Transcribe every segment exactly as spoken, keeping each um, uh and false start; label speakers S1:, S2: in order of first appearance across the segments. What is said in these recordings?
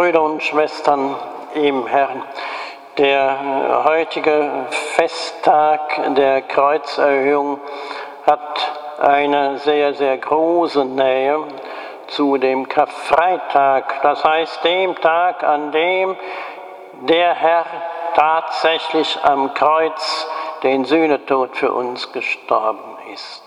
S1: Brüder und Schwestern im Herrn, der heutige Festtag der Kreuzerhöhung hat eine sehr, sehr große Nähe zu dem Karfreitag, das heißt dem Tag, an dem der Herr tatsächlich am Kreuz den Sühnetod für uns gestorben ist.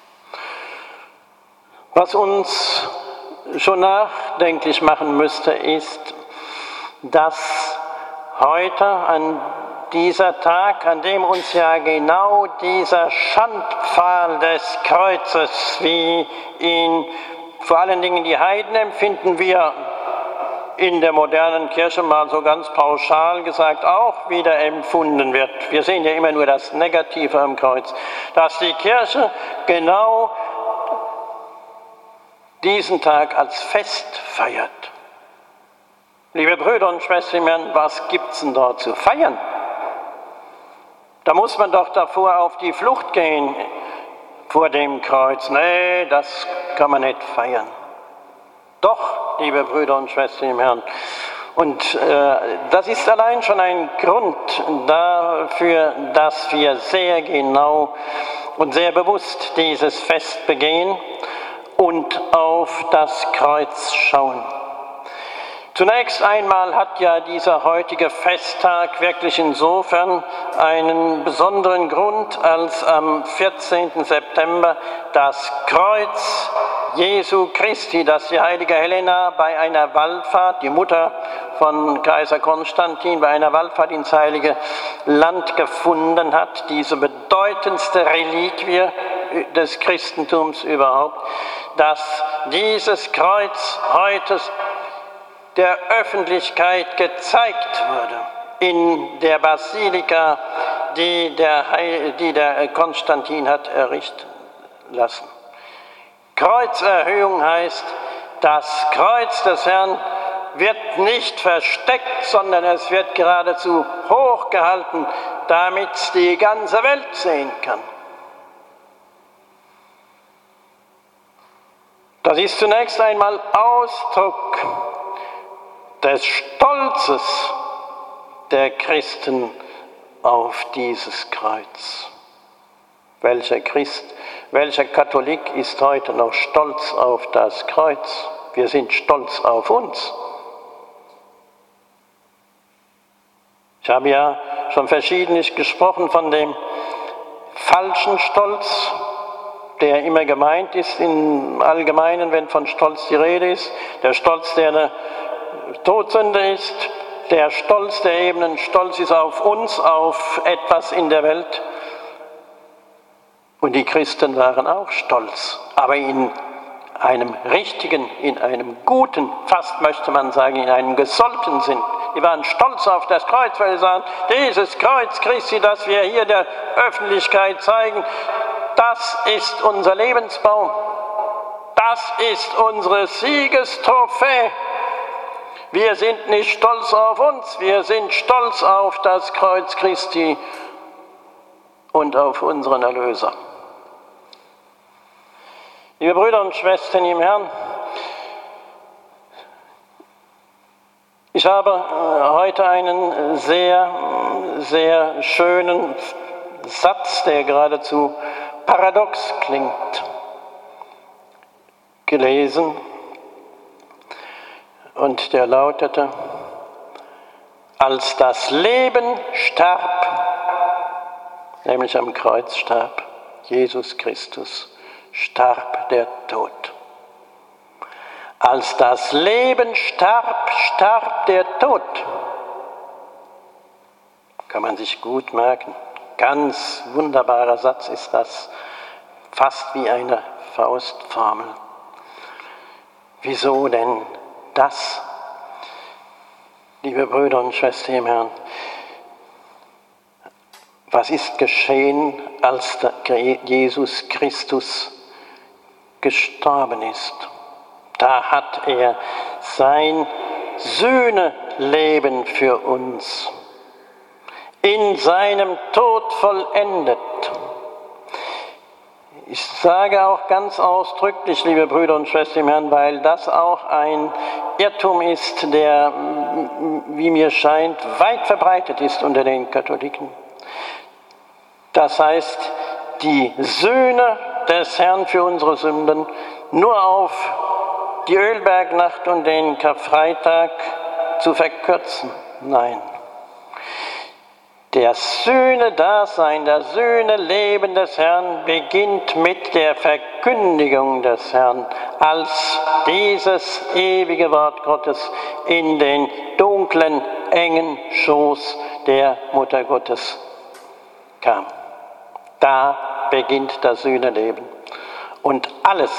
S1: Was uns schon nachdenklich machen müsste, ist, dass heute an dieser Tag, an dem uns ja genau dieser Schandpfahl des Kreuzes, wie ihn vor allen Dingen die Heiden empfinden, wir in der modernen Kirche mal so ganz pauschal gesagt auch wieder empfunden wird. Wir sehen ja immer nur das Negative am Kreuz, dass die Kirche genau diesen Tag als Fest feiert. Liebe Brüder und Schwestern, was gibt es denn dort zu feiern? Da muss man doch davor auf die Flucht gehen vor dem Kreuz. Nee, das kann man nicht feiern. Doch, liebe Brüder und Schwestern im Herrn. Und äh, das ist allein schon ein Grund dafür, dass wir sehr genau und sehr bewusst dieses Fest begehen und auf das Kreuz schauen. Zunächst einmal hat ja dieser heutige Festtag wirklich insofern einen besonderen Grund, als am vierzehnten September das Kreuz Jesu Christi, das die heilige Helena bei einer Wallfahrt, die Mutter von Kaiser Konstantin, bei einer Wallfahrt ins Heilige Land gefunden hat, diese bedeutendste Reliquie des Christentums überhaupt, dass dieses Kreuz heute der Öffentlichkeit gezeigt wurde in der Basilika, die der, Heil, die der Konstantin hat errichten lassen. Kreuzerhöhung heißt, das Kreuz des Herrn wird nicht versteckt, sondern es wird geradezu hochgehalten, damit es die ganze Welt sehen kann. Das ist zunächst einmal Ausdruck des Stolzes der Christen auf dieses Kreuz. Welcher Christ, welcher Katholik ist heute noch stolz auf das Kreuz? Wir sind stolz auf uns. Ich habe ja schon verschiedentlich gesprochen von dem falschen Stolz, der immer gemeint ist im Allgemeinen, wenn von Stolz die Rede ist. Der Stolz, der eine Todsünde ist, der Stolz, der eben ein Stolz ist auf uns, auf etwas in der Welt. Und die Christen waren auch stolz, aber in einem richtigen, in einem guten, fast möchte man sagen, in einem gesollten Sinn. Die waren stolz auf das Kreuz, weil sie sagen, dieses Kreuz Christi, das wir hier der Öffentlichkeit zeigen, das ist unser Lebensbaum. Das ist unsere Siegestrophäe. Wir sind nicht stolz auf uns, wir sind stolz auf das Kreuz Christi und auf unseren Erlöser. Liebe Brüder und Schwestern im Herrn, ich habe heute einen sehr, sehr schönen Satz, der geradezu paradox klingt, gelesen. Und der lautete: Als das Leben starb, nämlich am Kreuz starb Jesus Christus, starb der Tod. Als das Leben starb, starb der Tod. Kann man sich gut merken. Ganz wunderbarer Satz ist das, fast wie eine Faustformel. Wieso denn das, liebe Brüder und Schwestern im Herrn? Was ist geschehen, als Jesus Christus gestorben ist? Da hat er sein Sühneleben für uns in seinem Tod vollendet. Ich sage auch ganz ausdrücklich, liebe Brüder und Schwestern im Herrn, weil das auch ein Irrtum ist, der, wie mir scheint, weit verbreitet ist unter den Katholiken. Das heißt, die Sühne des Herrn für unsere Sünden nur auf die Ölbergnacht und den Karfreitag zu verkürzen. Nein. Der Sühne-Dasein, das Sühne-Leben des Herrn beginnt mit der Verkündigung des Herrn, als dieses ewige Wort Gottes in den dunklen, engen Schoß der Mutter Gottes kam. Da beginnt das Sühneleben. Und alles,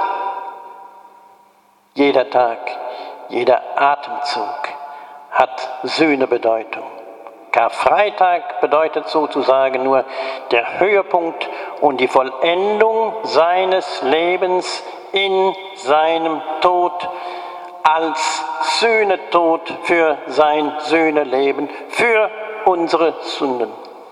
S1: jeder Tag, jeder Atemzug hat Sühnebedeutung. Karfreitag bedeutet sozusagen nur der Höhepunkt und die Vollendung seines Lebens in seinem Tod als Sühnetod für sein Sühneleben, für unsere Sünden.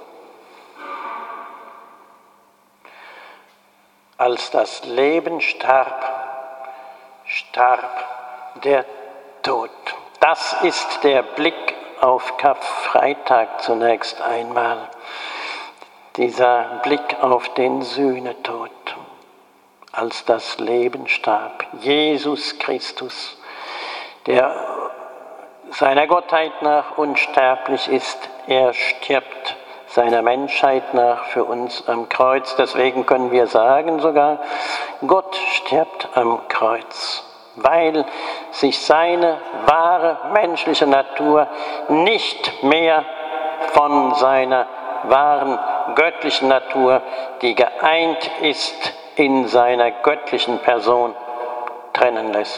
S1: Als das Leben starb, starb der Tod. Das ist der Blick auf Karfreitag zunächst einmal, dieser Blick auf den Sühnetod, als das Leben starb. Jesus Christus, der seiner Gottheit nach unsterblich ist, er stirbt seiner Menschheit nach für uns am Kreuz. Deswegen können wir sagen sogar, Gott stirbt am Kreuz, weil sich seine wahre menschliche Natur nicht mehr von seiner wahren göttlichen Natur, die geeint ist in seiner göttlichen Person, trennen lässt.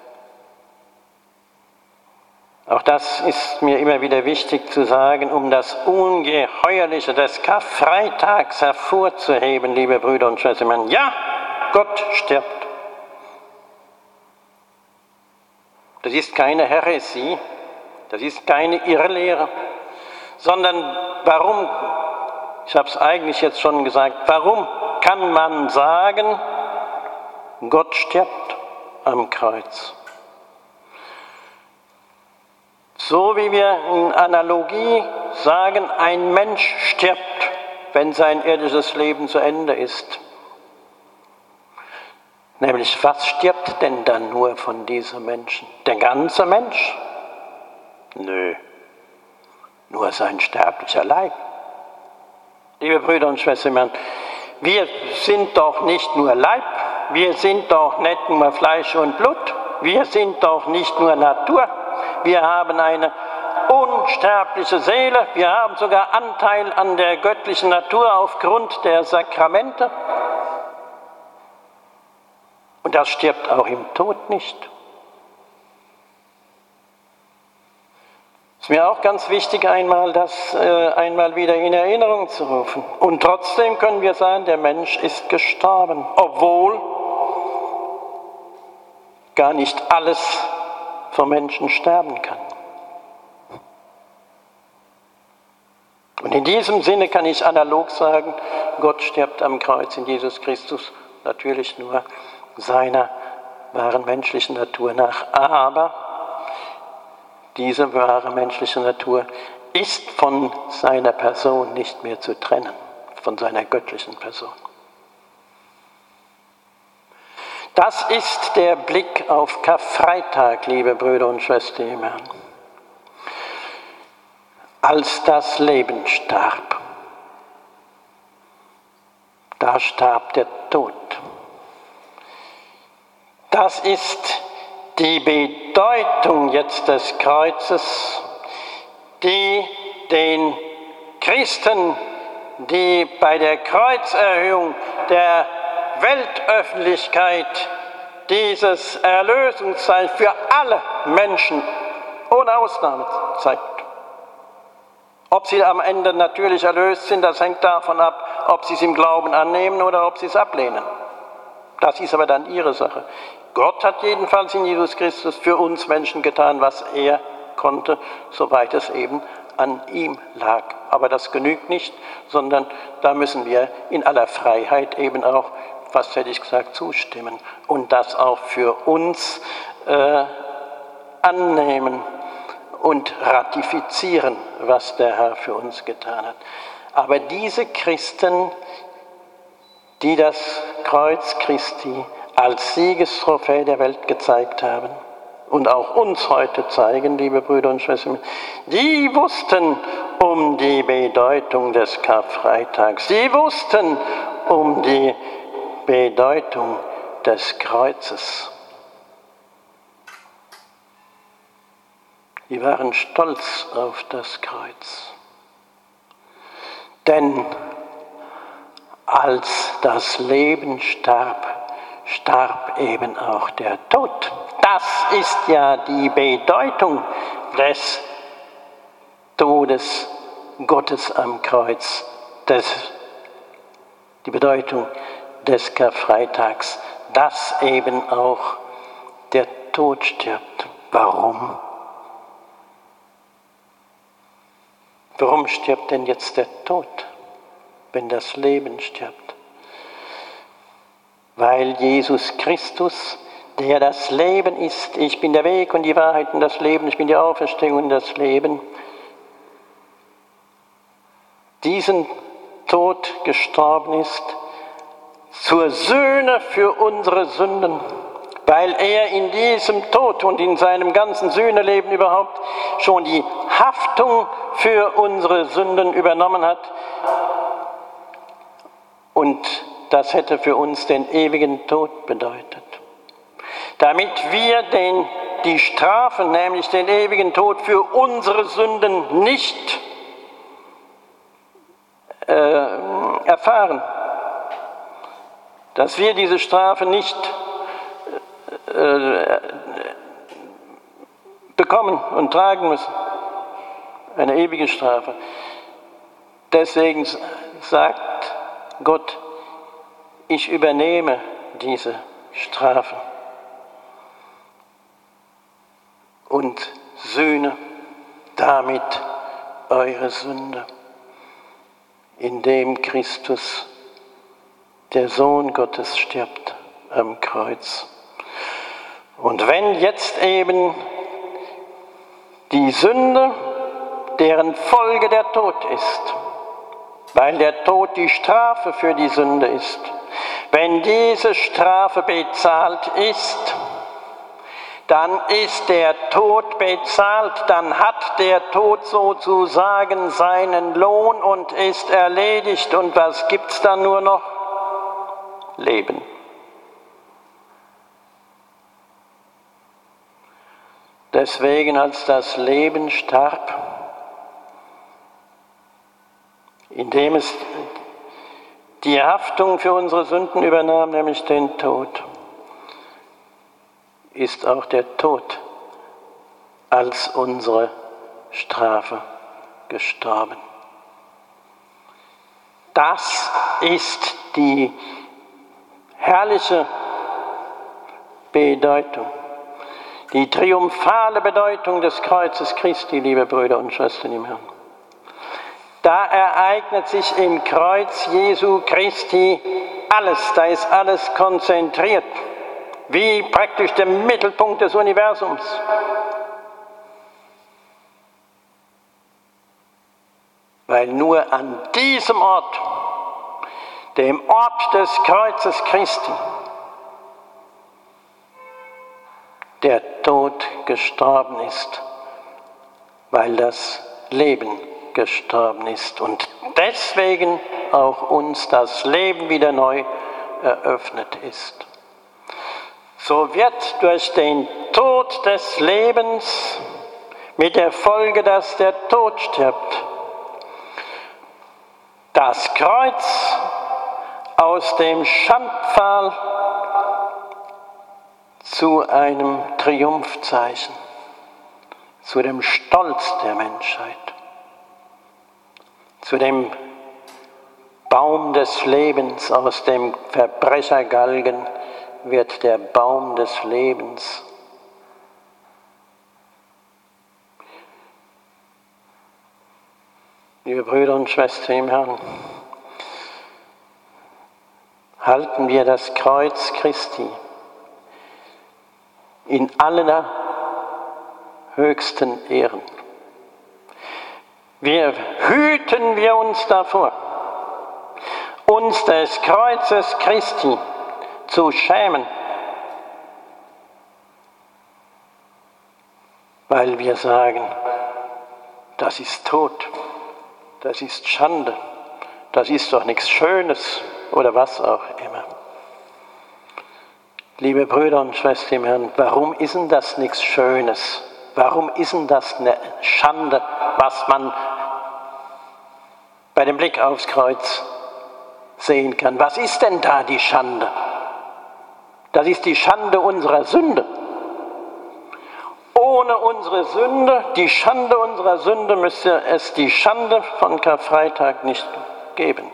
S1: Auch das ist mir immer wieder wichtig zu sagen, um das Ungeheuerliche des Karfreitags hervorzuheben, liebe Brüder und Schwestern. Ja, Gott stirbt. Das ist keine Häresie, das ist keine Irrlehre, sondern warum, ich habe es eigentlich jetzt schon gesagt, warum kann man sagen, Gott stirbt am Kreuz? So wie wir in Analogie sagen, ein Mensch stirbt, wenn sein irdisches Leben zu Ende ist. Nämlich, was stirbt denn dann nur von diesem Menschen? Der ganze Mensch? Nö, nur sein sterblicher Leib. Liebe Brüder und Schwestern, wir sind doch nicht nur Leib, wir sind doch nicht nur Fleisch und Blut, wir sind doch nicht nur Natur, wir haben eine unsterbliche Seele, wir haben sogar Anteil an der göttlichen Natur aufgrund der Sakramente. Und das stirbt auch im Tod nicht. Es ist mir auch ganz wichtig, einmal das äh, einmal wieder in Erinnerung zu rufen. Und trotzdem können wir sagen, der Mensch ist gestorben, obwohl gar nicht alles vom Menschen sterben kann. Und in diesem Sinne kann ich analog sagen, Gott stirbt am Kreuz in Jesus Christus, natürlich nur seiner wahren menschlichen Natur nach. Aber diese wahre menschliche Natur ist von seiner Person nicht mehr zu trennen, von seiner göttlichen Person. Das ist der Blick auf Karfreitag, liebe Brüder und Schwestern im Herrn. Als das Leben starb, da starb der Tod. Das ist die Bedeutung jetzt des Kreuzes, die den Christen, die bei der Kreuzerhöhung der Weltöffentlichkeit dieses Erlösungszeichen für alle Menschen ohne Ausnahme zeigt. Ob sie am Ende natürlich erlöst sind, das hängt davon ab, ob sie es im Glauben annehmen oder ob sie es ablehnen. Das ist aber dann ihre Sache. Gott hat jedenfalls in Jesus Christus für uns Menschen getan, was er konnte, soweit es eben an ihm lag. Aber das genügt nicht, sondern da müssen wir in aller Freiheit eben auch, fast hätte ich gesagt, zustimmen und das auch für uns äh, annehmen und ratifizieren, was der Herr für uns getan hat. Aber diese Christen, die das Kreuz Christi als Siegestrophäe der Welt gezeigt haben und auch uns heute zeigen, liebe Brüder und Schwestern, die wussten um die Bedeutung des Karfreitags, die wussten um die Bedeutung des Kreuzes. Die waren stolz auf das Kreuz. Denn als das Leben starb, starb eben auch der Tod. Das ist ja die Bedeutung des Todes Gottes am Kreuz, des, die Bedeutung des Karfreitags, dass eben auch der Tod stirbt. Warum? Warum stirbt denn jetzt der Tod, wenn das Leben stirbt? Weil Jesus Christus, der das Leben ist, ich bin der Weg und die Wahrheit und das Leben, ich bin die Auferstehung und das Leben, diesen Tod gestorben ist, zur Sühne für unsere Sünden, weil er in diesem Tod und in seinem ganzen Sühneleben überhaupt schon die Haftung für unsere Sünden übernommen hat. Und das hätte für uns den ewigen Tod bedeutet. Damit wir den, die Strafe, nämlich den ewigen Tod für unsere Sünden nicht äh, erfahren, dass wir diese Strafe nicht äh, bekommen und tragen müssen, eine ewige Strafe. Deswegen sagt Gott, ich übernehme diese Strafe und sühne damit eure Sünde, indem Christus, der Sohn Gottes, stirbt am Kreuz. Und wenn jetzt eben die Sünde, deren Folge der Tod ist, weil der Tod die Strafe für die Sünde ist, wenn diese Strafe bezahlt ist, dann ist der Tod bezahlt, dann hat der Tod sozusagen seinen Lohn und ist erledigt. Und was gibt es dann nur noch? Leben. Deswegen, als das Leben starb, indem es die Haftung für unsere Sünden übernahm, nämlich den Tod, ist auch der Tod als unsere Strafe gestorben. Das ist die herrliche Bedeutung, die triumphale Bedeutung des Kreuzes Christi, liebe Brüder und Schwestern im Herrn. Da ereignet sich im Kreuz Jesu Christi alles, da ist alles konzentriert, wie praktisch der Mittelpunkt des Universums. Weil nur an diesem Ort, dem Ort des Kreuzes Christi, der Tod gestorben ist, weil das Leben gestorben ist und deswegen auch uns das Leben wieder neu eröffnet ist. So wird durch den Tod des Lebens mit der Folge, dass der Tod stirbt, das Kreuz aus dem Schandpfahl zu einem Triumphzeichen, zu dem Stolz der Menschheit, zu dem Baum des Lebens. Aus dem Verbrechergalgen wird der Baum des Lebens. Liebe Brüder und Schwestern im Herrn, halten wir das Kreuz Christi in aller höchsten Ehren. Wir hüten wir uns davor, uns des Kreuzes Christi zu schämen, weil wir sagen, das ist Tod, das ist Schande, das ist doch nichts Schönes oder was auch immer. Liebe Brüder und Schwestern im Herrn, warum ist denn das nichts Schönes? Warum ist denn das eine Schande, was man bei dem Blick aufs Kreuz sehen kann? Was ist denn da die Schande? Das ist die Schande unserer Sünde. Ohne unsere Sünde, die Schande unserer Sünde, müsste es die Schande von Karfreitag nicht geben.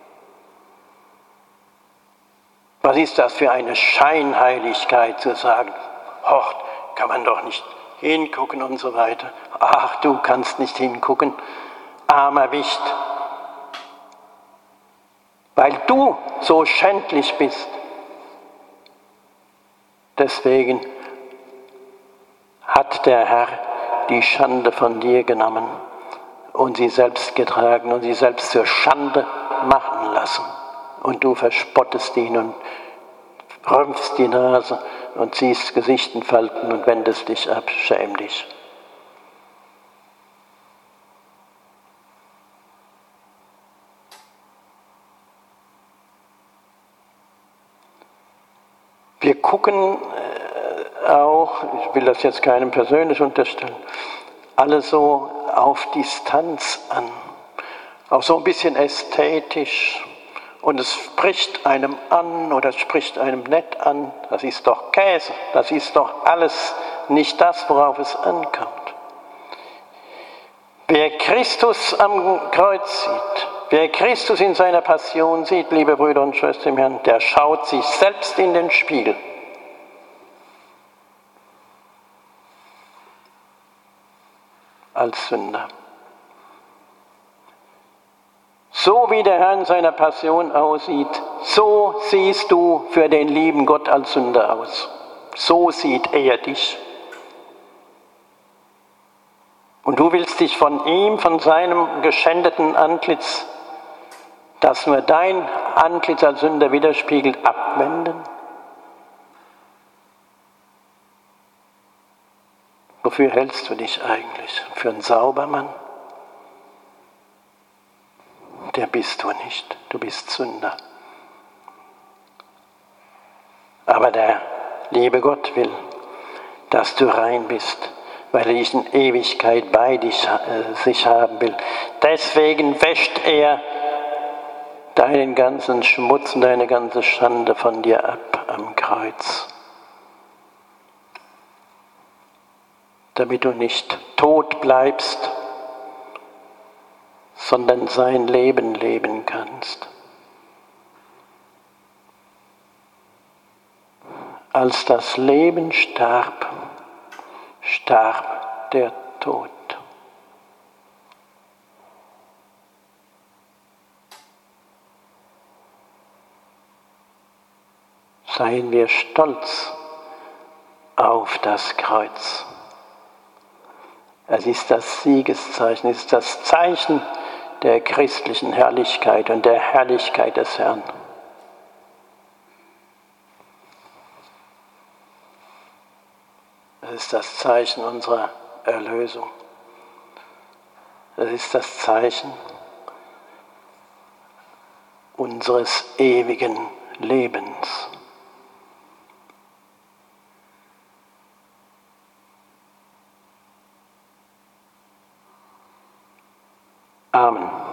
S1: Was ist das für eine Scheinheiligkeit zu sagen, hoch, kann man doch nicht hingucken und so weiter. Ach, du kannst nicht hingucken, armer Wicht, weil du so schändlich bist. Deswegen hat der Herr die Schande von dir genommen und sie selbst getragen und sie selbst zur Schande machen lassen. Und du verspottest ihn und rümpfst die Nase und ziehst Gesicht in Falten und wendest dich ab. Schäm dich. Wir gucken auch, ich will das jetzt keinem persönlich unterstellen, alle so auf Distanz an, auch so ein bisschen ästhetisch. Und es spricht einem an oder es spricht einem nett an. Das ist doch Käse, das ist doch alles nicht das, worauf es ankommt. Wer Christus am Kreuz sieht, wer Christus in seiner Passion sieht, liebe Brüder und Schwestern im Herrn, der schaut sich selbst in den Spiegel. Als Sünder. So wie der Herr in seiner Passion aussieht, so siehst du für den lieben Gott als Sünder aus. So sieht er dich. Und du willst dich von ihm, von seinem geschändeten Antlitz, das nur dein Antlitz als Sünder widerspiegelt, abwenden? Wofür hältst du dich eigentlich? Für einen Saubermann? Der bist du nicht, du bist Sünder. Aber der liebe Gott will, dass du rein bist, weil er dich in Ewigkeit bei dich, äh, sich haben will. Deswegen wäscht er deinen ganzen Schmutz und deine ganze Schande von dir ab am Kreuz. Damit du nicht tot bleibst, sondern sein Leben leben kannst. Als das Leben starb, starb der Tod. Seien wir stolz auf das Kreuz. Es ist das Siegeszeichen, es ist das Zeichen der christlichen Herrlichkeit und der Herrlichkeit des Herrn. Es ist das Zeichen unserer Erlösung. Es ist das Zeichen unseres ewigen Lebens. Amen.